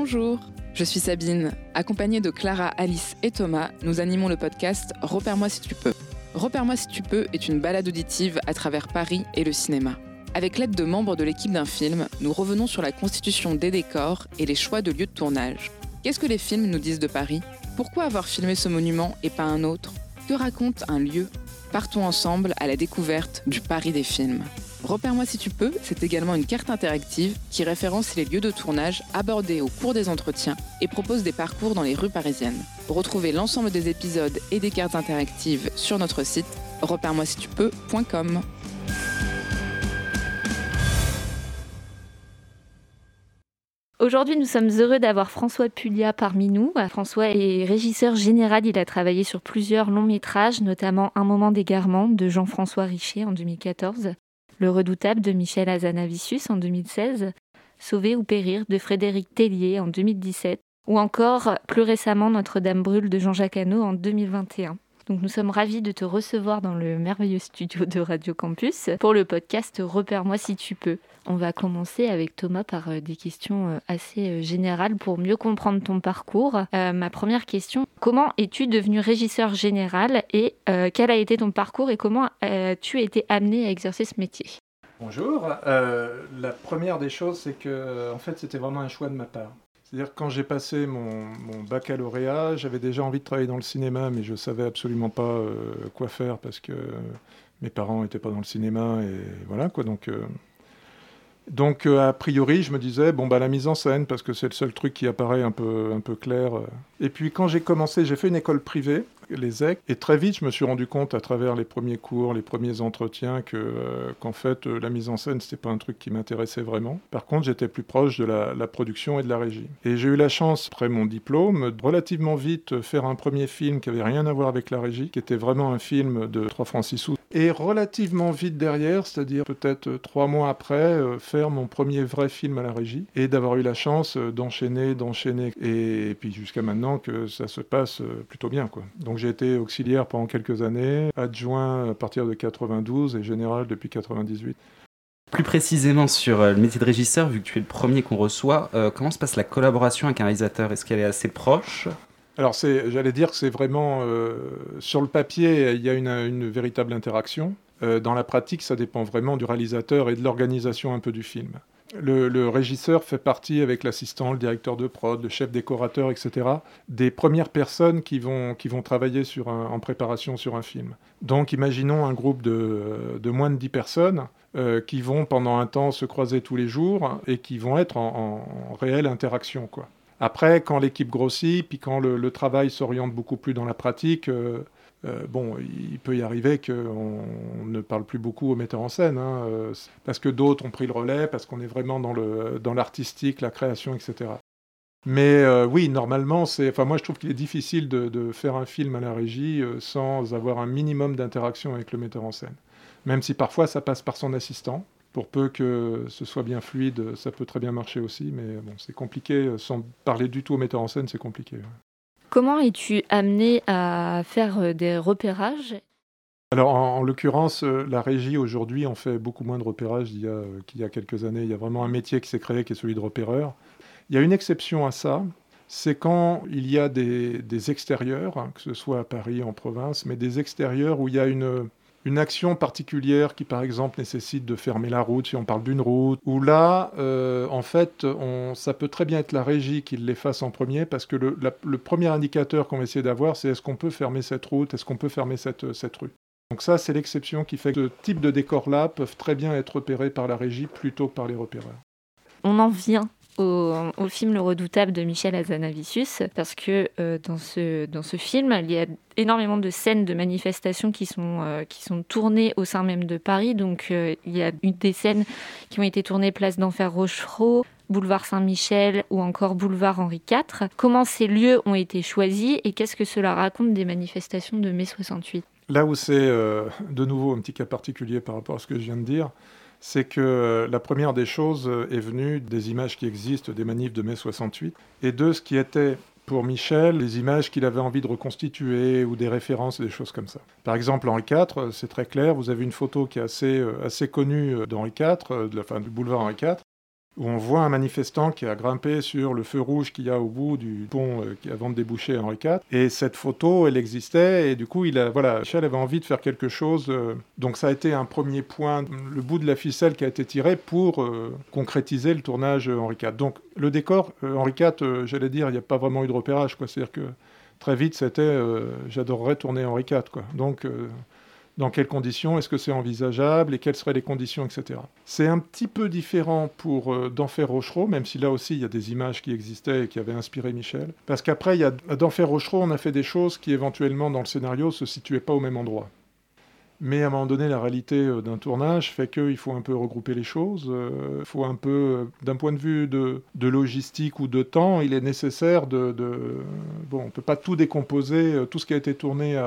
Bonjour, je suis Sabine. Accompagnée de Clara, Alice et Thomas, nous animons le podcast Repère-moi si tu peux. Repère-moi si tu peux est une balade auditive à travers Paris et le cinéma. Avec l'aide de membres de l'équipe d'un film, nous revenons sur la constitution des décors et les choix de lieux de tournage. Qu'est-ce que les films nous disent de Paris ? Pourquoi avoir filmé ce monument et pas un autre ? Que raconte un lieu ? Partons ensemble à la découverte du Paris des films. Repère-moi si tu peux, c'est également une carte interactive qui référence les lieux de tournage abordés au cours des entretiens et propose des parcours dans les rues parisiennes. Retrouvez l'ensemble des épisodes et des cartes interactives sur notre site repère-moi-si-tu-peux.com. Aujourd'hui, nous sommes heureux d'avoir François Pulia parmi nous. François est régisseur général, il a travaillé sur plusieurs longs métrages, notamment Un moment d'égarement de Jean-François Richer en 2014, Le Redoutable de Michel Hazanavicius en 2016, Sauver ou périr de Frédéric Tellier en 2017, ou encore plus récemment Notre-Dame brûle de Jean-Jacques Hano en 2021. Donc nous sommes ravis de te recevoir dans le merveilleux studio de Radio Campus pour le podcast Repère-moi si tu peux. On va commencer avec Thomas par des questions assez générales pour mieux comprendre ton parcours. Ma première question, comment es-tu devenu régisseur général et quel a été ton parcours et comment as-tu été amené à exercer ce métier ? Bonjour. La première des choses, c'est que en fait, c'était vraiment un choix de ma part. C'est-à-dire que quand j'ai passé mon baccalauréat, j'avais déjà envie de travailler dans le cinéma, mais je ne savais absolument pas quoi faire parce que mes parents n'étaient pas dans le cinéma et voilà quoi. Donc a priori, je me disais, la mise en scène, parce que c'est le seul truc qui apparaît un peu clair. Et puis quand j'ai commencé, j'ai fait une école privée, les EC, et très vite, je me suis rendu compte à travers les premiers cours, les premiers entretiens, qu'en fait, la mise en scène, c'était pas un truc qui m'intéressait vraiment. Par contre, j'étais plus proche de la production et de la régie. Et j'ai eu la chance, après mon diplôme, de relativement vite faire un premier film qui avait rien à voir avec la régie, qui était vraiment un film de 3 francs 6 sous. Et relativement vite derrière, c'est-à-dire peut-être 3 mois après, faire mon premier vrai film à la régie et d'avoir eu la chance d'enchaîner et puis jusqu'à maintenant que ça se passe plutôt bien quoi. Donc j'ai été auxiliaire pendant quelques années, adjoint à partir de 92 et général depuis 98. Plus précisément sur le métier de régisseur, vu que tu es le premier qu'on reçoit, comment se passe la collaboration avec un réalisateur ? Est-ce qu'elle est assez proche ? Alors j'allais dire que c'est vraiment, sur le papier, il y a une véritable interaction. Dans la pratique, ça dépend vraiment du réalisateur et de l'organisation un peu du film. Le régisseur fait partie, avec l'assistant, le directeur de prod, le chef décorateur, etc., des premières personnes qui vont travailler en préparation sur un film. Donc imaginons un groupe de moins de 10 personnes qui vont pendant un temps se croiser tous les jours et qui vont être en réelle interaction, quoi. Après, quand l'équipe grossit, puis quand le travail s'oriente beaucoup plus dans la pratique, il peut y arriver qu'on ne parle plus beaucoup au metteur en scène, parce que d'autres ont pris le relais, parce qu'on est vraiment dans l'artistique, la création, etc. Mais oui, normalement, moi je trouve qu'il est difficile de faire un film à la régie sans avoir un minimum d'interaction avec le metteur en scène. Même si parfois ça passe par son assistant. Pour peu que ce soit bien fluide, ça peut très bien marcher aussi, mais bon, c'est compliqué. Sans parler du tout au metteur en scène, c'est compliqué. Ouais. Comment es-tu amené à faire des repérages ? Alors, en l'occurrence, la régie, aujourd'hui, on fait beaucoup moins de repérages qu'il y a quelques années. Il y a vraiment un métier qui s'est créé, qui est celui de repéreur. Il y a une exception à ça, c'est quand il y a des extérieurs, que ce soit à Paris, en province, mais des extérieurs où il y a une action particulière qui, par exemple, nécessite de fermer la route, si on parle d'une route, où là, en fait, ça peut très bien être la régie qui les fasse en premier, parce que le premier indicateur qu'on va essayer d'avoir, c'est est-ce qu'on peut fermer cette route, est-ce qu'on peut fermer cette rue. Donc ça, c'est l'exception qui fait que ce type de décors-là peuvent très bien être repérés par la régie plutôt que par les repéreurs. On en vient au film Le Redoutable de Michel Hazanavicius, parce que dans ce film, il y a énormément de scènes de manifestations qui sont tournées au sein même de Paris. Donc il y a des scènes qui ont été tournées place d'Enfer Rochereau, boulevard Saint-Michel ou encore boulevard Henri IV. Comment ces lieux ont été choisis et qu'est-ce que cela raconte des manifestations de mai 68 ? Là où c'est de nouveau un petit cas particulier par rapport à ce que je viens de dire, c'est que la première des choses est venue des images qui existent des manifs de mai 68 et de ce qui était pour Michel les images qu'il avait envie de reconstituer ou des références et des choses comme ça. Par exemple, Henri IV, c'est très clair, vous avez une photo qui est assez connue d'Henri IV, du boulevard Henri IV. où on voit un manifestant qui a grimpé sur le feu rouge qu'il y a au bout du pont avant de déboucher à Henri IV. Et cette photo, elle existait, et du coup, Michel avait envie de faire quelque chose. Donc ça a été un premier point, le bout de la ficelle qui a été tiré pour concrétiser le tournage Henri IV. Donc le décor, Henri IV, j'allais dire, il n'y a pas vraiment eu de repérage, quoi. C'est-à-dire que très vite, c'était j'adorerais tourner Henri IV, quoi. Donc dans quelles conditions, est-ce que c'est envisageable et quelles seraient les conditions, etc. C'est un petit peu différent pour d'Enfer Rochereau, même si là aussi il y a des images qui existaient et qui avaient inspiré Michel. Parce qu'après, à d'Enfer Rochereau, on a fait des choses qui éventuellement dans le scénario ne se situaient pas au même endroit. Mais à un moment donné, la réalité d'un tournage fait qu'il faut un peu regrouper les choses. Il faut un peu, d'un point de vue de logistique ou de temps, il est nécessaire Bon, on ne peut pas tout décomposer. Tout ce qui a été tourné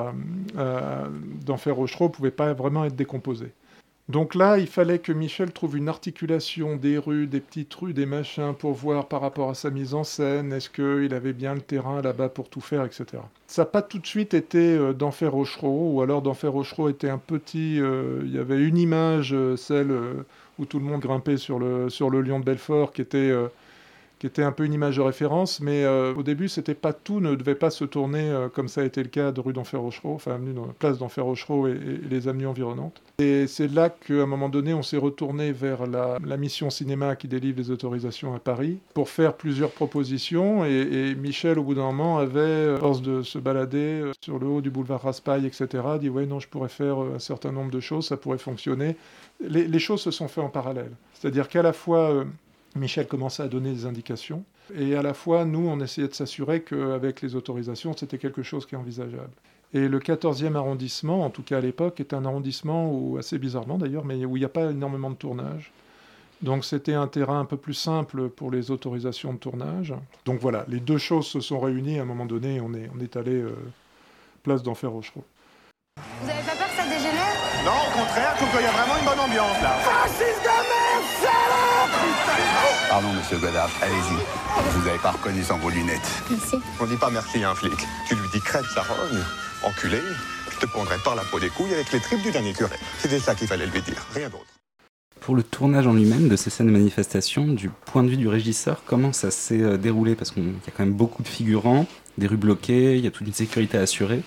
d'Enfer Rochereau ne pouvait pas vraiment être décomposé. Donc là, il fallait que Michel trouve une articulation des rues, des petites rues, des machins, pour voir par rapport à sa mise en scène, est-ce qu'il avait bien le terrain là-bas pour tout faire, etc. Ça n'a pas tout de suite été d'Enfer Rochereau, ou alors d'Enfer Rochereau était un petit... il y avait une image, celle où tout le monde grimpait sur le lion de Belfort, qui était un peu une image de référence, mais au début, tout ne devait pas se tourner comme ça a été le cas de rue d'Enfer Rochereau, enfin, avenue de place d'Enfer Rochereau et les avenues environnantes. Et c'est là qu'à un moment donné, on s'est retourné vers la mission cinéma qui délivre les autorisations à Paris pour faire plusieurs propositions. Et Michel, au bout d'un moment, avait, à force de se balader sur le haut du boulevard Raspail, etc., dit « Ouais, non, je pourrais faire un certain nombre de choses, ça pourrait fonctionner ». Les choses se sont faites en parallèle. C'est-à-dire qu'à la fois... Michel commençait à donner des indications, et à la fois, nous, on essayait de s'assurer qu'avec les autorisations, c'était quelque chose qui est envisageable. Et le 14e arrondissement, en tout cas à l'époque, est un arrondissement où, assez bizarrement d'ailleurs, mais où il n'y a pas énormément de tournage. Donc c'était un terrain un peu plus simple pour les autorisations de tournage. Donc voilà, les deux choses se sont réunies, à un moment donné, on est allé place d'Enfer Rochereau. Vous avez pas peur que ça dégénère? Non, au contraire, je trouve qu'il y a vraiment une bonne ambiance là. Fasciste de merde, salope! Pardon, monsieur Godard, allez-y. Vous n'avez pas reconnu sans vos lunettes. Merci. On dit pas merci à un flic. Tu lui dis crève sa rogne, enculé, je te pondrai par la peau des couilles avec les tripes du dernier curé. C'était ça qu'il fallait lui dire, rien d'autre. Pour le tournage en lui-même de ces scènes de manifestation, du point de vue du régisseur, comment ça s'est déroulé? Parce qu'il y a quand même beaucoup de figurants, des rues bloquées, il y a toute une sécurité à assurer.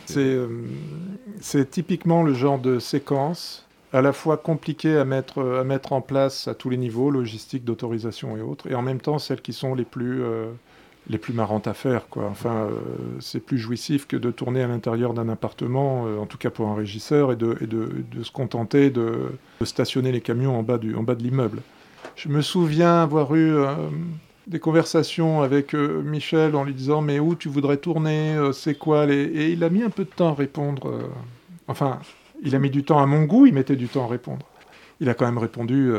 C'est typiquement le genre de séquence à la fois compliquée à mettre en place à tous les niveaux, logistique, d'autorisation et autres, et en même temps celles qui sont les plus marrantes à faire, quoi. Enfin, c'est plus jouissif que de tourner à l'intérieur d'un appartement, en tout cas pour un régisseur, et de se contenter de stationner les camions en bas de l'immeuble. Je me souviens avoir eu des conversations avec Michel en lui disant « Mais où tu voudrais tourner? C'est quoi les... » Et il a mis un peu de temps à répondre. Enfin, il a mis du temps à mon goût, il mettait du temps à répondre. Il a quand même répondu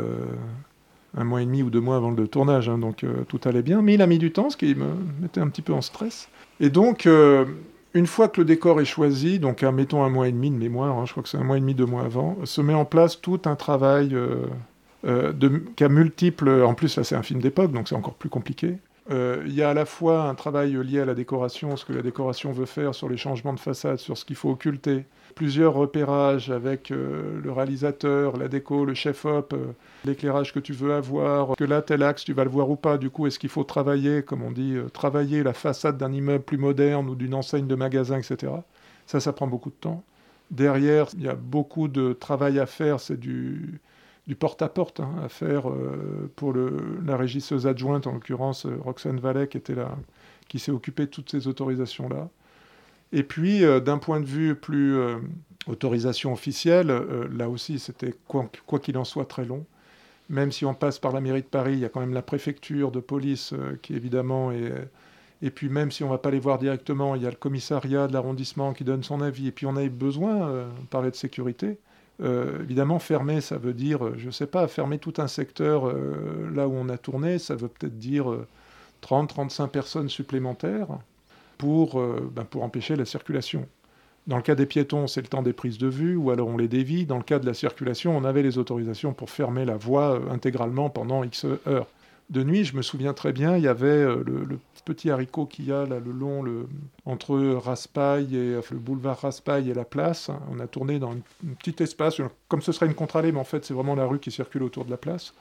1 mois et demi ou 2 mois avant le tournage, hein, donc tout allait bien. Mais il a mis du temps, ce qui me mettait un petit peu en stress. Et donc, une fois que le décor est choisi, donc mettons 1 mois et demi de mémoire, hein, je crois que c'est 1 mois et demi, 2 mois avant, se met en place tout un travail qui a multiples... En plus, là, c'est un film d'époque, donc c'est encore plus compliqué. Il y a à la fois un travail lié à la décoration, ce que la décoration veut faire sur les changements de façade, sur ce qu'il faut occulter, plusieurs repérages avec le réalisateur, la déco, le chef-op, l'éclairage que tu veux avoir, que là, tel axe, tu vas le voir ou pas, du coup, est-ce qu'il faut travailler, comme on dit, travailler la façade d'un immeuble plus moderne ou d'une enseigne de magasin, etc. Ça prend beaucoup de temps. Derrière, il y a beaucoup de travail à faire, c'est du porte-à-porte à faire pour la régisseuse adjointe, en l'occurrence Roxane Vallet, qui s'est occupée de toutes ces autorisations-là. Et puis, d'un point de vue plus autorisation officielle, là aussi, c'était quoi qu'il en soit très long. Même si on passe par la mairie de Paris, il y a quand même la préfecture de police qui, évidemment, et puis même si on ne va pas les voir directement, il y a le commissariat de l'arrondissement qui donne son avis. Et puis, on avait besoin, on parlait de sécurité. Évidemment, fermer, ça veut dire, je ne sais pas, fermer tout un secteur là où on a tourné, ça veut peut-être dire 30-35 personnes supplémentaires pour empêcher la circulation. Dans le cas des piétons, c'est le temps des prises de vue, ou alors on les dévie. Dans le cas de la circulation, on avait les autorisations pour fermer la voie intégralement pendant X heures. De nuit, je me souviens très bien, il y avait le petit haricot qu'il y a là, le long, entre Raspail et le boulevard Raspail et la place. On a tourné dans un petit espace, comme ce serait une contre-allée, mais en fait c'est vraiment la rue qui circule autour de la place.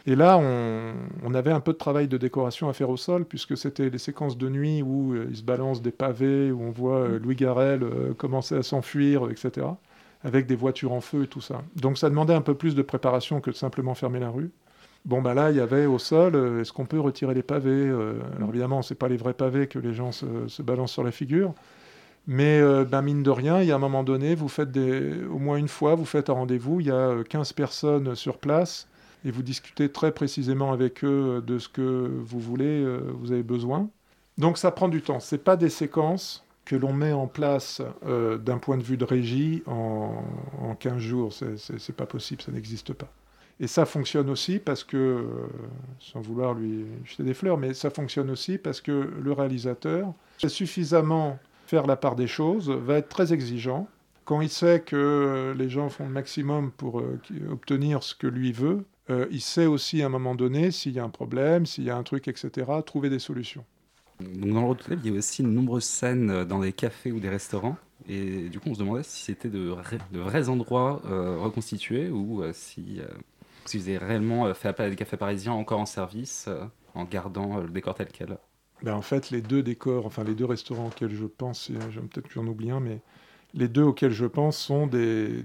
Et là, on avait un peu de travail de décoration à faire au sol, puisque c'était les séquences de nuit où il se balance des pavés, où on voit Louis Garrel commencer à s'enfuir, etc., avec des voitures en feu et tout ça. Donc ça demandait un peu plus de préparation que de simplement fermer la rue. Bon, ben là, il y avait au sol, est-ce qu'on peut retirer les pavés Alors évidemment, ce n'est pas les vrais pavés que les gens se balancent sur la figure. Mais mine de rien, il y a un moment donné, vous faites au moins une fois, vous faites un rendez-vous, il y a 15 personnes sur place, et vous discutez très précisément avec eux de ce que vous voulez, vous avez besoin. Donc ça prend du temps. Ce n'est pas des séquences que l'on met en place d'un point de vue de régie en 15 jours. C'est pas possible, ça n'existe pas. Et ça fonctionne aussi parce que, sans vouloir lui jeter des fleurs, mais ça fonctionne aussi parce que le réalisateur sait suffisamment faire la part des choses, va être très exigeant. Quand il sait que les gens font le maximum pour obtenir ce que lui veut, il sait aussi à un moment donné, s'il y a un problème, s'il y a un truc, etc., trouver des solutions. Donc dans le Road to Live, il y a aussi de nombreuses scènes dans des cafés ou des restaurants. Et du coup, on se demandait si c'était de vrais endroits reconstitués ou si vous avez réellement fait appel à des cafés parisiens encore en service, en gardant le décor tel quel. En fait, les deux décors, enfin les deux restaurants auxquels je pense, peut-être que j'en oublie un, mais les deux auxquels je pense sont des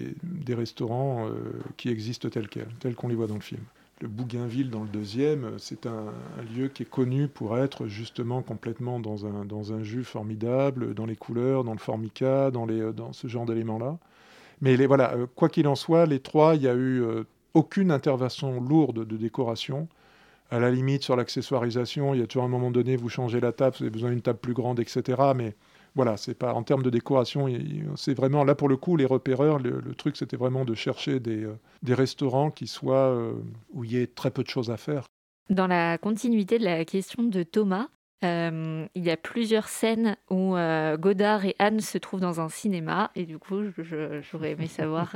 restaurants qui existent tels qu'on les voit dans le film. Le Bougainville, dans le deuxième, c'est un lieu qui est connu pour être justement complètement dans un jus formidable, dans les couleurs, dans le formica, dans ce genre d'éléments-là. Mais voilà, quoi qu'il en soit, les trois, il n'y a eu aucune intervention lourde de décoration. À la limite, sur l'accessoirisation, il y a toujours un moment donné, vous changez la table, vous avez besoin d'une table plus grande, etc. Mais voilà, c'est pas en termes de décoration, c'est vraiment, là pour le coup, les repéreurs, le truc, c'était vraiment de chercher des restaurants qui soient où il y ait très peu de choses à faire. Dans la continuité de la question de Thomas, il y a plusieurs scènes où Godard et Anne se trouvent dans un cinéma, et du coup, j'aurais aimé savoir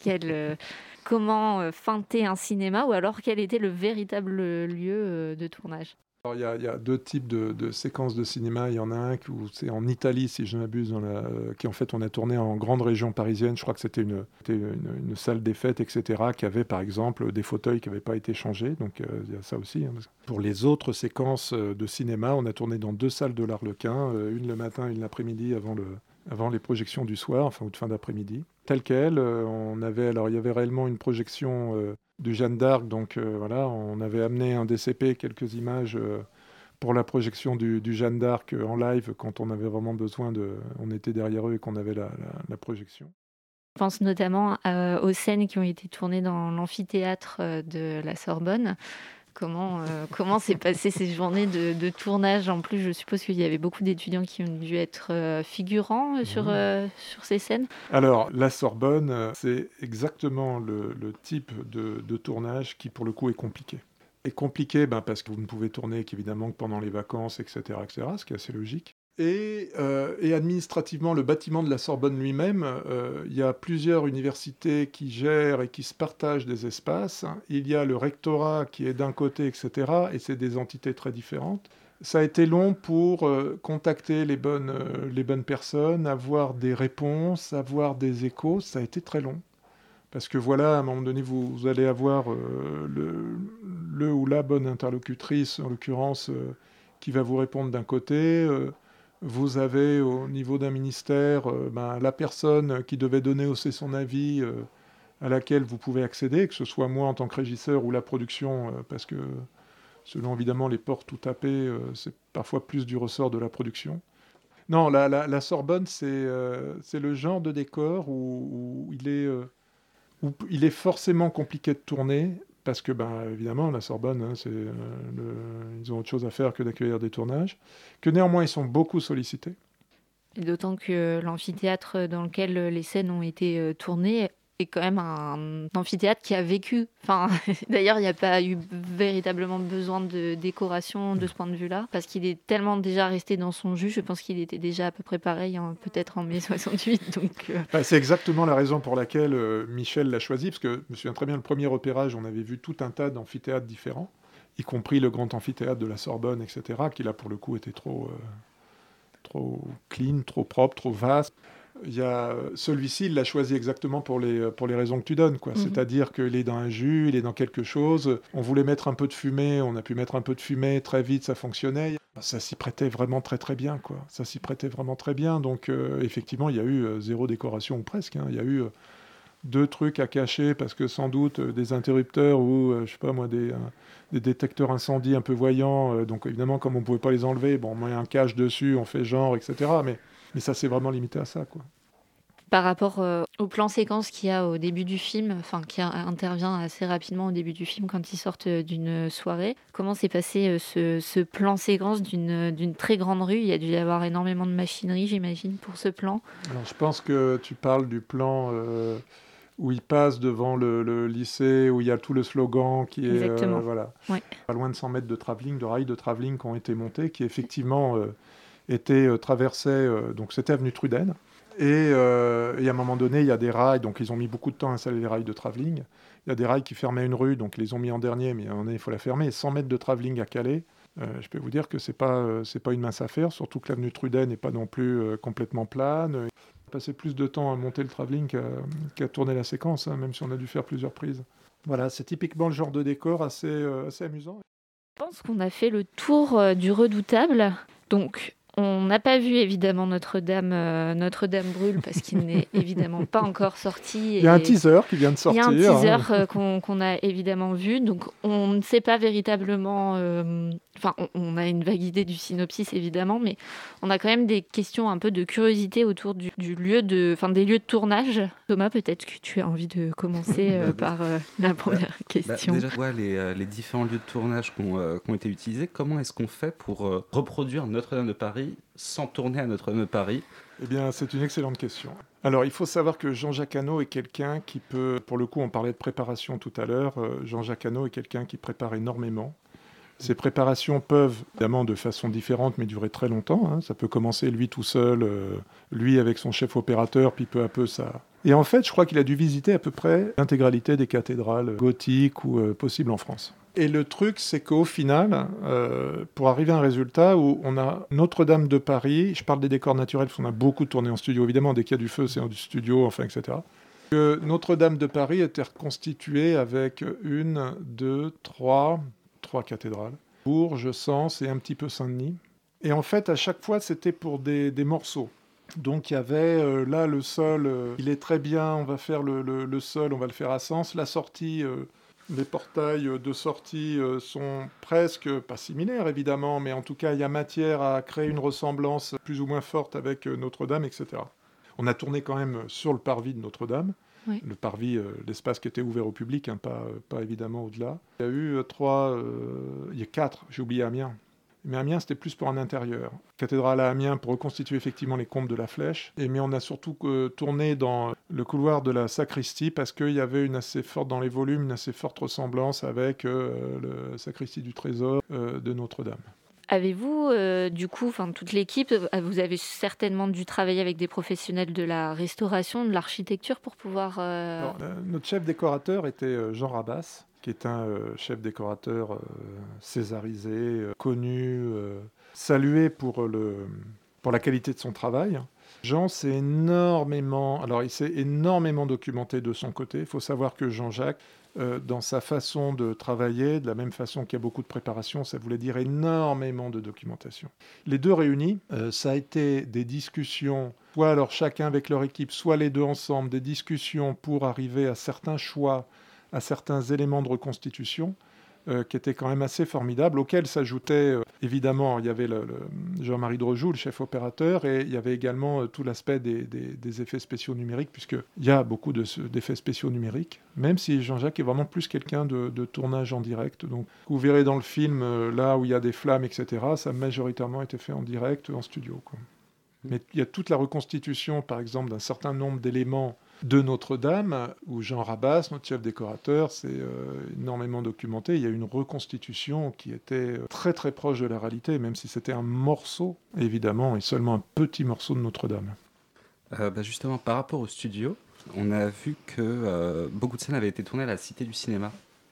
comment feinter un cinéma, ou alors quel était le véritable lieu de tournage. Alors, il y a deux types de séquences de cinéma. Il y en a un où c'est en Italie, si je ne m'abuse, qui en fait on a tourné en grande région parisienne. Je crois que c'était une salle des fêtes, etc., qui avait par exemple des fauteuils qui n'avaient pas été changés. Donc il y a ça aussi. Pour les autres séquences de cinéma, on a tourné dans 2 salles de l'Arlequin, une le matin, une l'après-midi avant les projections du soir, enfin ou de fin d'après-midi. Tel quel, il y avait réellement une projection de Jeanne d'Arc, donc voilà, on avait amené un DCP, quelques images pour la projection du Jeanne d'Arc en live quand on avait vraiment besoin on était derrière eux et qu'on avait la projection. Je pense notamment aux scènes qui ont été tournées dans l'amphithéâtre de la Sorbonne. Comment s'est passée ces journées de tournage? En plus, je suppose qu'il y avait beaucoup d'étudiants qui ont dû être figurants sur ces scènes. Alors, la Sorbonne, c'est exactement le type de tournage qui, pour le coup, est compliqué. Et compliqué parce que vous ne pouvez tourner qu'évidemment que pendant les vacances, etc., ce qui est assez logique. Et administrativement, le bâtiment de la Sorbonne lui-même, il y a plusieurs universités qui gèrent et qui se partagent des espaces. Il y a le rectorat qui est d'un côté, etc., et c'est des entités très différentes. Ça a été long pour contacter les bonnes personnes, avoir des réponses, avoir des échos. Ça a été très long. Parce que voilà, à un moment donné, vous allez avoir le ou la bonne interlocutrice, en l'occurrence, qui va vous répondre d'un côté. Vous avez au niveau d'un ministère la personne qui devait donner aussi son avis à laquelle vous pouvez accéder, que ce soit moi en tant que régisseur ou la production, parce que selon évidemment les portes tout tapées, c'est parfois plus du ressort de la production. Non, la Sorbonne, c'est le genre de décor où il est forcément compliqué de tourner, parce que, évidemment, la Sorbonne, ils ont autre chose à faire que d'accueillir des tournages, que néanmoins, ils sont beaucoup sollicités. Et d'autant que l'amphithéâtre dans lequel les scènes ont été tournées est quand même un amphithéâtre qui a vécu. Enfin, d'ailleurs, il n'y a pas eu véritablement besoin de décoration de ce point de vue-là, parce qu'il est tellement déjà resté dans son jus. Je pense qu'il était déjà à peu près pareil, peut-être en mai 68. Donc, c'est exactement la raison pour laquelle Michel l'a choisi, parce que je me souviens très bien, le premier repérage, on avait vu tout un tas d'amphithéâtres différents, y compris le grand amphithéâtre de la Sorbonne, etc., qui là, pour le coup, était trop clean, trop propre, trop vaste. Celui-ci, il l'a choisi exactement pour les raisons que tu donnes, quoi. C'est-à-dire qu'il est dans un jus, il est dans quelque chose. On voulait mettre un peu de fumée, on a pu mettre un peu de fumée, très vite, ça fonctionnait. Ça s'y prêtait vraiment très très bien, quoi. Ça s'y prêtait vraiment très bien. Donc, effectivement, il y a eu zéro décoration, ou presque. Il y a eu 2 trucs à cacher, parce que sans doute des interrupteurs ou, je sais pas moi, des détecteurs incendie un peu voyants. Donc, évidemment, comme on ne pouvait pas les enlever, on met un cache dessus, on fait genre, etc. Mais ça s'est vraiment limité à ça, quoi. Par rapport au plan séquence qu'il y a au début du film, enfin qui intervient assez rapidement au début du film quand ils sortent d'une soirée, comment s'est passé ce plan séquence d'une très grande rue? Il y a dû y avoir énormément de machinerie, j'imagine, pour ce plan. Alors, je pense que tu parles du plan où ils passent devant le lycée, où il y a tout le slogan qui est voilà, Ouais. pas loin de 100 mètres de travelling, de rails de travelling qui ont été montés, qui effectivement traversaient, donc c'était avenue Truden. Et à un moment donné, il y a des rails, donc ils ont mis beaucoup de temps à installer les rails de travelling. Il y a des rails qui fermaient une rue, donc ils les ont mis en dernier, mais à un moment donné, il faut la fermer. Et 100 mètres de travelling à Calais, je peux vous dire que c'est pas une mince affaire, surtout que l'avenue Truden n'est pas non plus complètement plane. On a passé plus de temps à monter le travelling qu'à tourner la séquence, même si on a dû faire plusieurs prises. Voilà, c'est typiquement le genre de décor assez amusant. Je pense qu'on a fait le tour du Redoutable. Donc, on n'a pas vu évidemment Notre-Dame brûle parce qu'il n'est évidemment pas encore sorti. Il y a un teaser qui vient de sortir. Il y a un teaser qu'on a évidemment vu. Donc on ne sait pas véritablement... on a une vague idée du synopsis évidemment, mais on a quand même des questions un peu de curiosité autour des lieux de tournage. Thomas, peut-être que tu as envie de commencer par la première question. Déjà, les différents lieux de tournage qui ont été utilisés, comment est-ce qu'on fait pour reproduire Notre-Dame de Paris sans tourner à Notre-Dame de Paris? Eh bien, c'est une excellente question. Alors, il faut savoir que Jean-Jacques Hano est quelqu'un qui peut... Pour le coup, on parlait de préparation tout à l'heure. Jean-Jacques Hano est quelqu'un qui prépare énormément. Ces préparations peuvent, évidemment, de façon différente, mais durer très longtemps. Ça peut commencer, lui, tout seul, lui avec son chef opérateur, puis peu à peu, ça... Et en fait, je crois qu'il a dû visiter à peu près l'intégralité des cathédrales gothiques ou possibles en France. Et le truc, c'est qu'au final, pour arriver à un résultat où on a Notre-Dame de Paris, je parle des décors naturels, parce qu'on a beaucoup tourné en studio, évidemment, dès qu'il y a du feu, c'est en studio, enfin, etc. Que Notre-Dame de Paris était reconstituée avec 1, 2, 3 cathédrales. Bourges, Sens et un petit peu Saint-Denis. Et en fait, à chaque fois, c'était pour des morceaux. Donc il y avait là le sol, il est très bien, on va faire le sol, on va le faire à Sens. La sortie, les portails de sortie sont presque, pas similaires évidemment, mais en tout cas il y a matière à créer une ressemblance plus ou moins forte avec Notre-Dame, etc. On a tourné quand même sur le parvis de Notre-Dame. Oui. Le parvis, l'espace qui était ouvert au public, pas évidemment au-delà. Il y a eu 4, j'ai oublié Amiens. Mais Amiens, c'était plus pour un intérieur. Cathédrale à Amiens pour reconstituer effectivement les combles de la Flèche. Mais on a surtout tourné dans le couloir de la sacristie parce qu'il y avait une assez forte, dans les volumes, une assez forte ressemblance avec la sacristie du Trésor de Notre-Dame. Avez-vous, toute l'équipe, vous avez certainement dû travailler avec des professionnels de la restauration, de l'architecture pour pouvoir... Alors, notre chef décorateur était Jean Rabas, qui est un chef décorateur césarisé, connu, salué pour la qualité de son travail. Jean s'est énormément documenté de son côté. Il faut savoir que Jean-Jacques, dans sa façon de travailler, de la même façon qu'il y a beaucoup de préparation, ça voulait dire énormément de documentation. Les deux réunis, ça a été des discussions, soit alors chacun avec leur équipe, soit les deux ensemble, des discussions pour arriver à certains choix, à certains éléments de reconstitution qui étaient quand même assez formidables, auxquels s'ajoutait évidemment, il y avait le Jean-Marie Drojoux, le chef opérateur, et il y avait également tout l'aspect des effets spéciaux numériques, puisqu'il y a beaucoup d'effets spéciaux numériques, même si Jean-Jacques est vraiment plus quelqu'un de tournage en direct. Donc, vous verrez dans le film, là où il y a des flammes, etc., ça a majoritairement été fait en direct, en studio, quoi. Mais il y a toute la reconstitution, par exemple, d'un certain nombre d'éléments de Notre-Dame, où Jean Rabas, notre chef décorateur, s'est énormément documenté. Il y a une reconstitution qui était très très proche de la réalité, même si c'était un morceau, évidemment, et seulement un petit morceau de Notre-Dame. Justement, par rapport au studio, on a vu que beaucoup de scènes avaient été tournées à la Cité du Cinéma.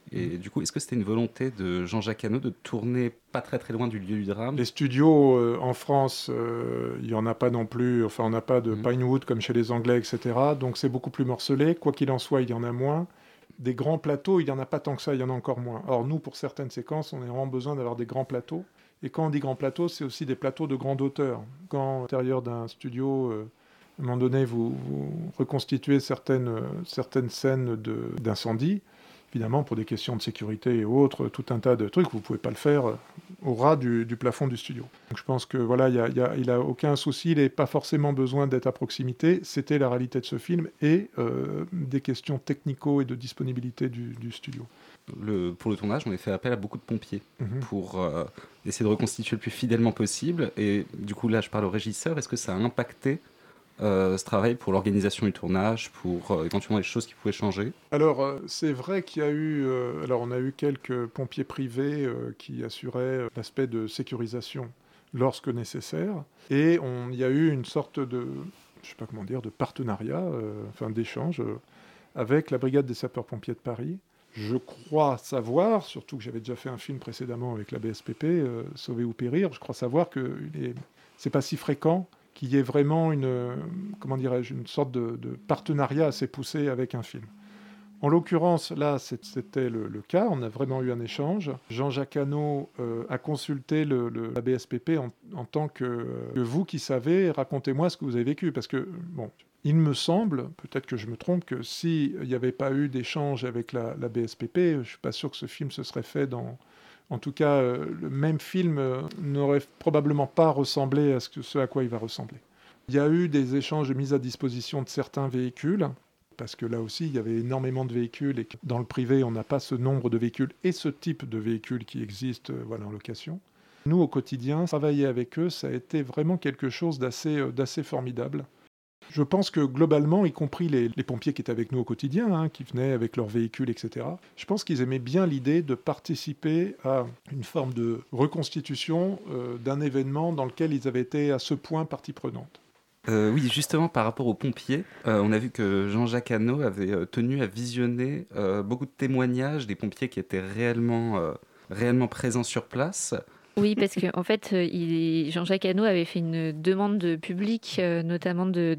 Et du coup, est-ce que c'était une volonté de Jean-Jacques Hano de tourner pas très très loin du lieu du drame ? Les studios en France, il n'y en a pas non plus, enfin on n'a pas de Pinewood comme chez les Anglais, etc. Donc c'est beaucoup plus morcelé. Quoi qu'il en soit, il y en a moins. Des grands plateaux, il n'y en a pas tant que ça, il y en a encore moins. Or nous, pour certaines séquences, on a vraiment besoin d'avoir des grands plateaux. Et quand on dit grands plateaux, c'est aussi des plateaux de grande hauteur. Quand à l'intérieur d'un studio, à un moment donné, vous reconstituez certaines scènes d'incendie, évidemment, pour des questions de sécurité et autres, tout un tas de trucs, vous ne pouvez pas le faire au ras du plafond du studio. Donc je pense que voilà, il n'a aucun souci, il n'a pas forcément besoin d'être à proximité. C'était la réalité de ce film et des questions technico et de disponibilité du studio. Pour le tournage, on a fait appel à beaucoup de pompiers pour essayer de reconstituer le plus fidèlement possible. Et du coup, là, je parle au régisseur. Est-ce que ça a impacté ce travail pour l'organisation du tournage, pour éventuellement les choses qui pouvaient changer ? Alors, c'est vrai qu'il y a eu... alors, on a eu quelques pompiers privés qui assuraient l'aspect de sécurisation lorsque nécessaire. Et il y a eu une sorte de... je sais pas comment dire, de partenariat, d'échange avec la brigade des sapeurs-pompiers de Paris. Je crois savoir, surtout que j'avais déjà fait un film précédemment avec la BSPP, Sauver ou périr, je crois savoir que c'est pas si fréquent qu'il y ait vraiment une sorte de partenariat assez poussé avec un film. En l'occurrence, là, c'était le cas, on a vraiment eu un échange. Jean-Jacques Hano a consulté la BSPP en tant que vous qui savez, racontez-moi ce que vous avez vécu, parce que, bon, il me semble, peut-être que je me trompe, que s'il n'y avait pas eu d'échange avec la BSPP, je ne suis pas sûr que ce film se serait fait dans... En tout cas, le même film n'aurait probablement pas ressemblé à ce à quoi il va ressembler. Il y a eu des échanges de mise à disposition de certains véhicules, parce que là aussi, il y avait énormément de véhicules, et dans le privé, on n'a pas ce nombre de véhicules et ce type de véhicules qui existent en location. Nous, au quotidien, travailler avec eux, ça a été vraiment quelque chose d'assez formidable. Je pense que globalement, y compris les pompiers qui étaient avec nous au quotidien, qui venaient avec leurs véhicules, etc., je pense qu'ils aimaient bien l'idée de participer à une forme de reconstitution d'un événement dans lequel ils avaient été à ce point partie prenante. Oui, justement, par rapport aux pompiers, on a vu que Jean-Jacques Hano avait tenu à visionner beaucoup de témoignages des pompiers qui étaient réellement présents sur place. Oui, parce qu'en fait, Jean-Jacques Hano avait fait une demande publique, notamment des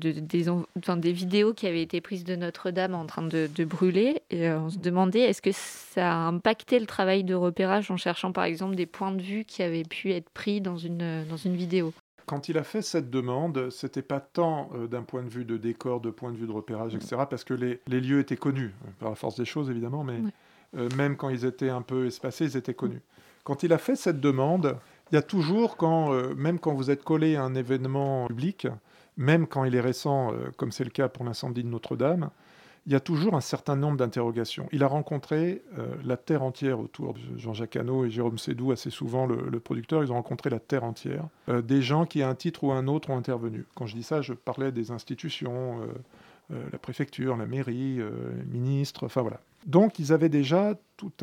vidéos qui avaient été prises de Notre-Dame en train de brûler. Et on se demandait, est-ce que ça a impacté le travail de repérage en cherchant, par exemple, des points de vue qui avaient pu être pris dans une vidéo ? Quand il a fait cette demande, c'était pas tant d'un point de vue de décor, de point de vue de repérage, etc., parce que les lieux étaient connus, par la force des choses, évidemment, mais même quand ils étaient un peu espacés, ils étaient connus. Quand il a fait cette demande, il y a toujours, même quand vous êtes collé à un événement public, même quand il est récent, comme c'est le cas pour l'incendie de Notre-Dame, il y a toujours un certain nombre d'interrogations. Il a rencontré la terre entière autour de Jean-Jacques Hano et Jérôme Sédou, assez souvent le producteur, ils ont rencontré la terre entière. Des gens qui, à un titre ou un autre, ont intervenu. Quand je dis ça, je parlais des institutions, la préfecture, la mairie, les ministres, enfin voilà. Donc, ils avaient déjà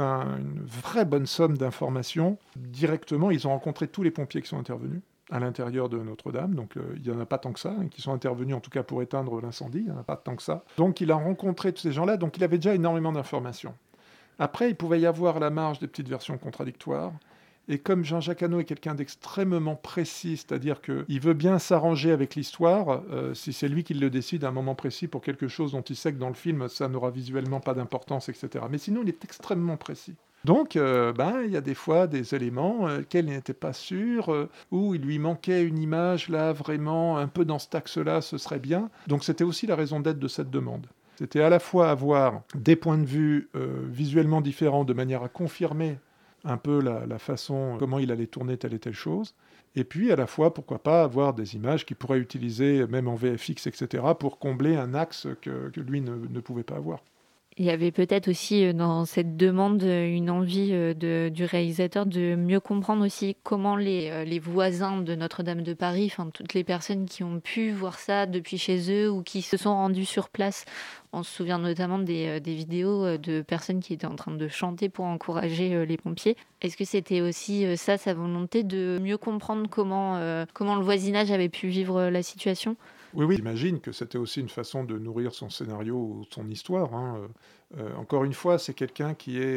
une vraie bonne somme d'informations. Directement, ils ont rencontré tous les pompiers qui sont intervenus à l'intérieur de Notre-Dame. Donc, il n'y en a pas tant que ça, qui sont intervenus en tout cas pour éteindre l'incendie. Il n'y en a pas tant que ça. Donc, il a rencontré tous ces gens-là. Donc, il avait déjà énormément d'informations. Après, il pouvait y avoir à la marge des petites versions contradictoires. Et comme Jean-Jacques Hano est quelqu'un d'extrêmement précis, c'est-à-dire qu'il veut bien s'arranger avec l'histoire, si c'est lui qui le décide à un moment précis pour quelque chose dont il sait que dans le film, ça n'aura visuellement pas d'importance, etc. Mais sinon, il est extrêmement précis. Donc, il y a des fois des éléments auxquels il n'était pas sûr, où il lui manquait une image, là, vraiment, un peu dans cet axe-là, ce serait bien. Donc, c'était aussi la raison d'être de cette demande. C'était à la fois avoir des points de vue visuellement différents, de manière à confirmer un peu la façon, comment il allait tourner telle et telle chose, et puis à la fois, pourquoi pas, avoir des images qu'il pourrait utiliser, même en VFX, etc., pour combler un axe que lui ne pouvait pas avoir. Il y avait peut-être aussi dans cette demande une envie du réalisateur de mieux comprendre aussi comment les voisins de Notre-Dame de Paris, enfin toutes les personnes qui ont pu voir ça depuis chez eux ou qui se sont rendues sur place. On se souvient notamment des vidéos de personnes qui étaient en train de chanter pour encourager les pompiers. Est-ce que c'était aussi sa volonté de mieux comprendre comment le voisinage avait pu vivre la situation ? Oui, j'imagine que c'était aussi une façon de nourrir son scénario ou son histoire. Encore une fois, c'est quelqu'un qui est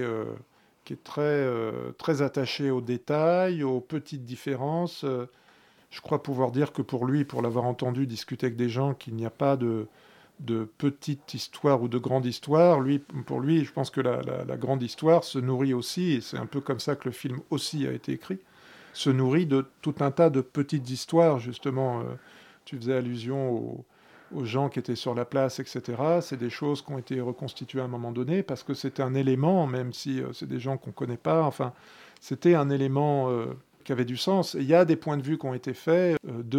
très attaché aux détails, aux petites différences. Je crois pouvoir dire que pour lui, pour l'avoir entendu discuter avec des gens, qu'il n'y a pas de petite histoire ou de grande histoire. Pour lui, je pense que la grande histoire se nourrit aussi, et c'est un peu comme ça que le film aussi a été écrit, se nourrit de tout un tas de petites histoires, justement. Tu faisais allusion aux gens qui étaient sur la place, etc. C'est des choses qui ont été reconstituées à un moment donné, parce que c'était un élément, même si c'est des gens qu'on ne connaît pas, enfin, c'était un élément qui avait du sens. Et il y a des points de vue qui ont été faits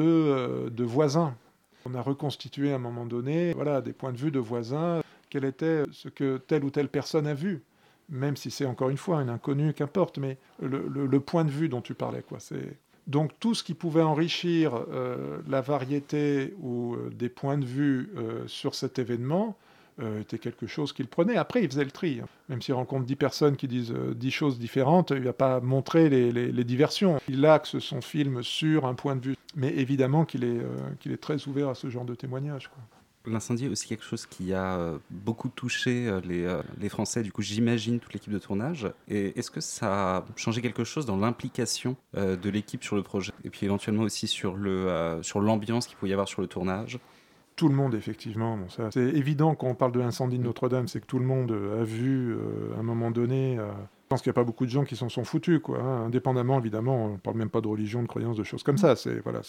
de voisins. On a reconstitué à un moment donné des points de vue de voisins, quel était ce que telle ou telle personne a vu, même si c'est encore une fois un inconnu, qu'importe, mais le point de vue dont tu parlais, quoi, c'est... Donc tout ce qui pouvait enrichir la variété ou des points de vue sur cet événement était quelque chose qu'il prenait. Après, il faisait le tri. Même s'il rencontre 10 personnes qui disent 10 choses différentes, il ne va pas montrer les diversions. Il axe son film sur un point de vue. Mais évidemment qu'il est très ouvert à ce genre de témoignages, quoi. L'incendie est aussi quelque chose qui a beaucoup touché les Français, du coup j'imagine toute l'équipe de tournage. Et est-ce que ça a changé quelque chose dans l'implication de l'équipe sur le projet, et puis éventuellement aussi sur l'ambiance qu'il pouvait y avoir sur le tournage? Tout le monde, effectivement. Bon, ça, c'est évident quand on parle de l'incendie de Notre-Dame, c'est que tout le monde a vu à un moment donné... Je pense qu'il n'y a pas beaucoup de gens qui s'en sont foutus, quoi. Indépendamment, évidemment, on ne parle même pas de religion, de croyance, de choses comme ça.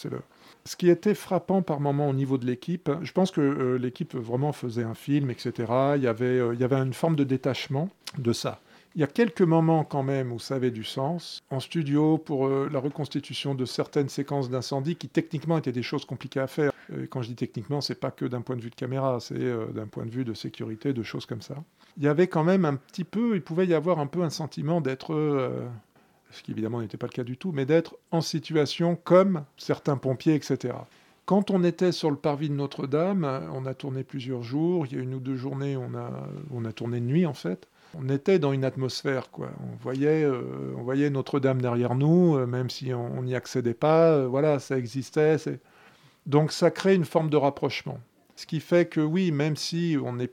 Ce qui était frappant par moment au niveau de l'équipe, je pense que l'équipe vraiment faisait un film, etc. Il y avait une forme de détachement de ça. Il y a quelques moments quand même où ça avait du sens. En studio, pour la reconstitution de certaines séquences d'incendie qui techniquement étaient des choses compliquées à faire. Et quand je dis techniquement, c'est pas que d'un point de vue de caméra, c'est d'un point de vue de sécurité, de choses comme ça. Il y avait quand même il pouvait y avoir un peu un sentiment d'être, ce qui évidemment n'était pas le cas du tout, mais d'être en situation comme certains pompiers, etc. Quand on était sur le parvis de Notre-Dame, on a tourné plusieurs jours, il y a 1 ou 2 journées, on a tourné de nuit en fait. On était dans une atmosphère, quoi. On voyait Notre-Dame derrière nous, même si on n'y accédait pas, ça existait. Donc ça crée une forme de rapprochement. Ce qui fait que oui, même si on n'était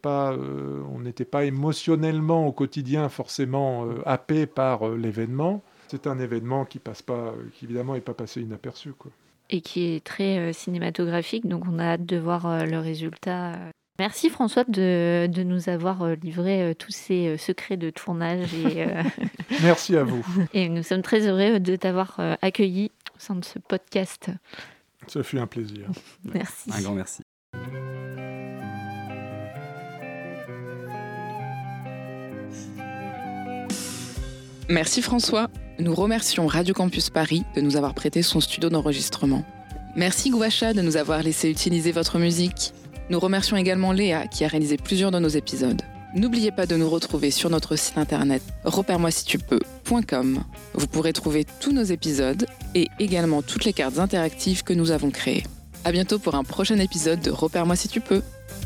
pas émotionnellement au quotidien forcément happé par l'événement, c'est un événement qui évidemment n'est pas passé inaperçu, quoi. Et qui est très cinématographique, donc on a hâte de voir le résultat. Merci François de nous avoir livré tous ces secrets de tournage. Merci à vous. Et nous sommes très heureux de t'avoir accueilli au sein de ce podcast. Ça fut un plaisir. Merci. Un grand merci. Merci François. Nous remercions Radio Campus Paris de nous avoir prêté son studio d'enregistrement. Merci Gouacha de nous avoir laissé utiliser votre musique. Nous remercions également Léa qui a réalisé plusieurs de nos épisodes. N'oubliez pas de nous retrouver sur notre site internet repère-moi-si-tu-peux.com. Vous pourrez trouver tous nos épisodes et également toutes les cartes interactives que nous avons créées. À bientôt pour un prochain épisode de Repère-moi si tu peux.